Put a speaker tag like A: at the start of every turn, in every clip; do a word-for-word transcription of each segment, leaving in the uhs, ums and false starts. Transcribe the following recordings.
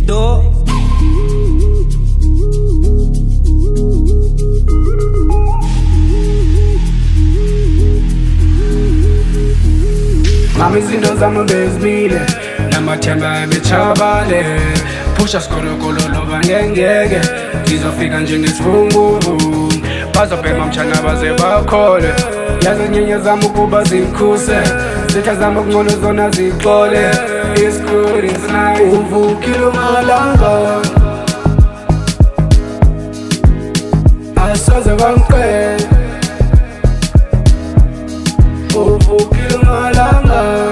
A: door.
B: Mami izinto zami bezimile namathemba ebechabale phusha sikolokolo loba ngengeke ngizofika njengesivunguvu bazobhema mtshana baze bakhole yazo nyenye zami ukuba zikhuse zitha zami okungcono zona zixole it's good it's nice uvukile umalanga asoze bangiqele uvukile umalanga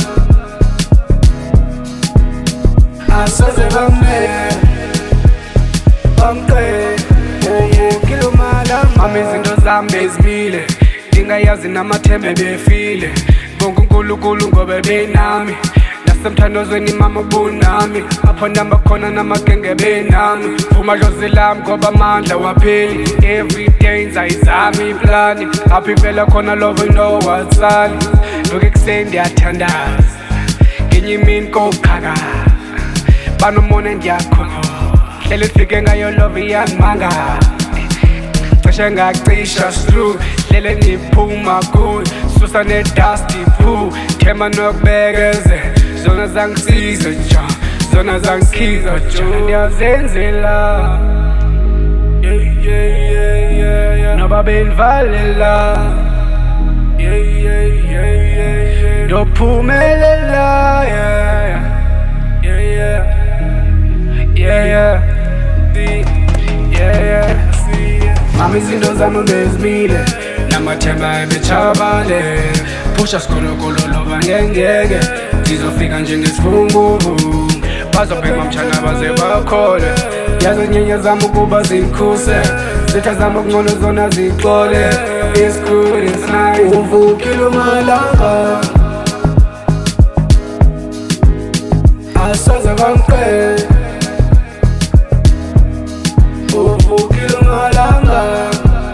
B: asoze bamele bangiqele uvukile umalanga mami izinto zami bezimile ndingayazi namathemba befile bonke uNkulunkulu ngoba benami nasemthandazweni mama bunami apho namba khona namagenge benami vuma dlozi lami ngoba amandla wapheli everyday ngizayizama iplani apho ivela khona love you know what's all look ekuseni ndiyathandaza ngenye imini koqhakaza banomona ndiyakhona hlele fike ngayo love iyangimanga cishe ngacisha through hlele niphuma kuyo susa nedusty poo thema nokubekeze zona zangisiza nja zona zangikhiza nja ndiyazenzela yeah yeah yeah yeah yeah noba bendivalela yeah yeah yeah yeah yeah ndophumelela yeah yeah yeah yeah yeah yeah yeah mami izinto zami bezimile namathemba ebechabale phusha sikolokolo loba ngengeke ngizofika njengesivunguvu bazobhema mtshana baze bakhole yazo nyenye zami ukuba zikhuse zitha zami okungcono zona zixole it's good it's nice uvukile umalanga asoze bangiqele uvukile umalanga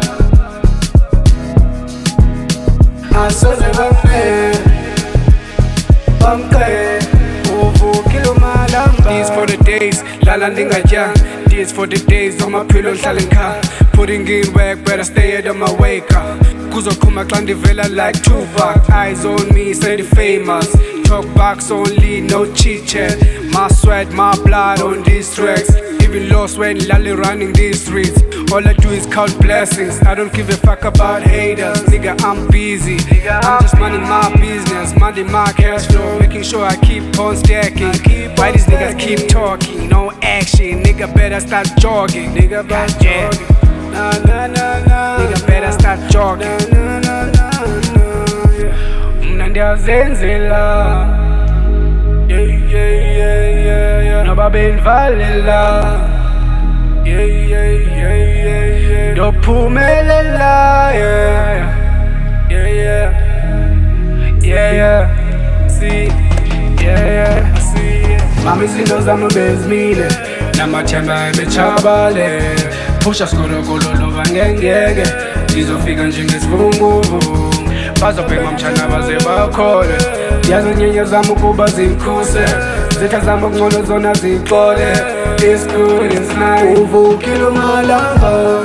B: asoze bamele bangiqele uvukile umalanga these for the days lala ndingatya these for the days amaphilo ngihlala ngikhaya putting in work better stay at my wake up kuzoqhuma xa ndivela like Tupac eyes on me say the famous talk backs only no chit chat my sweat my blood on these tracks even lost when lally running these streets all I do is count blessings I don't give a fuck about haters nigga I'm busy I'm just minding my business minding my cash flow making sure I keep on stacking why these niggas keep talking no action nigga better start jogging nigga better jogging nah nah nah nah nigga better start jogging nah nah nah nah mna ndiyazenzela yeah yeah yeah yeah yeah noba bendivalela yeah yeah yeah yeah yeah ndophumelela yeah yeah yeah yeah yeah see yeah yeah see mami izinto zami bezimile namathemba ebechabale phusha sikolokolo loba ngengeke ngizofika njengesivunguvu bazobhema mtshana baze bakhole yazo nyenye zami ukuba zikhuse zitha zami okungcono zona zixole it's good it's nice uvukile umalanga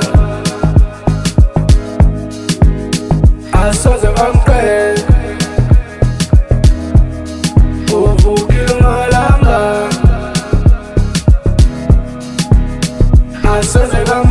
B: asoze bangiqele uvukile umalanga asoze bangiqele